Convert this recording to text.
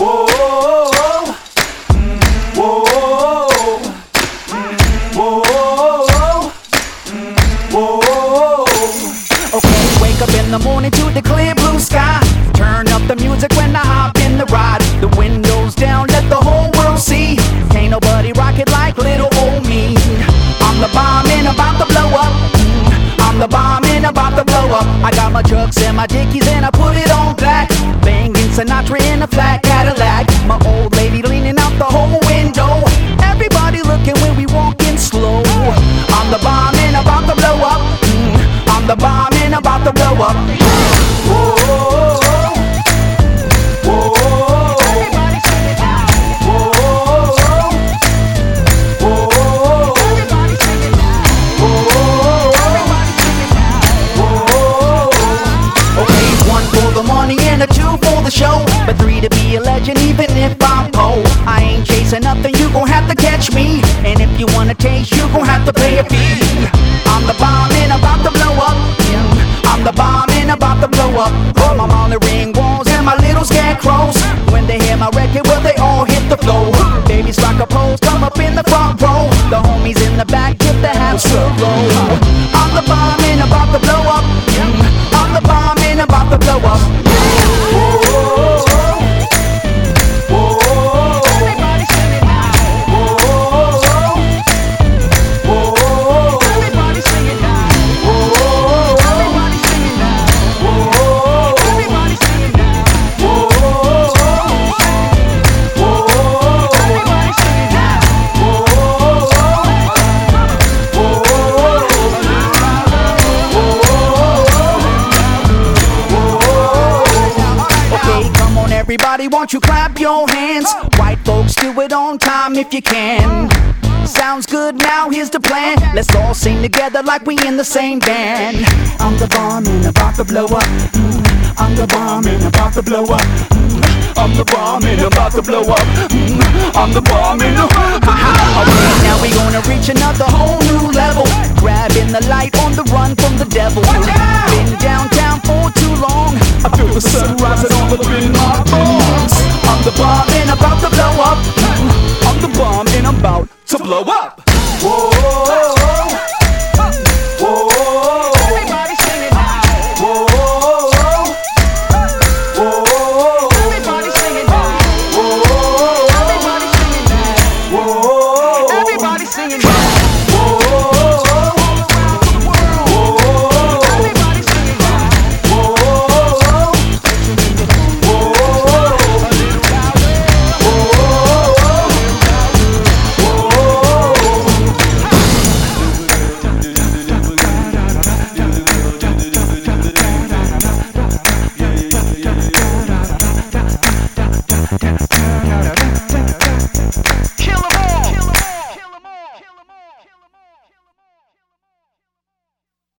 Whoa, whoa, whoa, whoa. Okay, wake up in the morning to the clear blue sky. Turn up the music when I hop in the ride. The windows down, let the whole world see. Can't nobody rock it like little old me. I'm the bomb and about to blow up. I'm the bomb and about to blow up. I got my trucks and my dickies and I put it on black. Banging Sinatra in a flat Cadillac. My old lady leaning out the whole window. Everybody looking when we walking slow. I'm the bomb and about to blow up. I'm the bomb and about to blow up. Whoa, whoa, whoa. Everybody sing it now. Whoa, whoa. Everybody sing it now. Whoa, everybody sing it now. Whoa. Okay, 1 for the money and a 2 for the show, but 3 to be a legend even if I'm poor. I ain't chasing nothing, you gon' have to catch me. And if you wanna taste, you gon' have to pay a fee. I'm the bomb and about to blow up. I'm the bomb and about to blow up. All my Molly ring walls and my little scarecrows. When they hear my record, well they all hit the floor. Babies rock a pose, come up in the front row. The homies in the back tip the half slow. I'm the bomb and about to blow up. I'm the bomb and about to blow up. Everybody sing it now. Everybody sing it now. Everybody sing it now. Everybody sing it now. Everybody sing it now. Okay, come on everybody, won't you clap your hands? White folks, do it on time if you can. Sounds good, now here's the plan. Let's all sing together like we in the same band. I'm the bomb and about to blow up. I'm the bomb and about to blow up. I'm the bomb and about to blow up. I'm the bomb and okay, now we gonna reach another whole new level. Grabbing the light on the run from the devil. Been downtown for too long. I feel the sun rising all up in my bones. I'm the bomb and about to blow up. I'm the bomb and I'm about to blow up.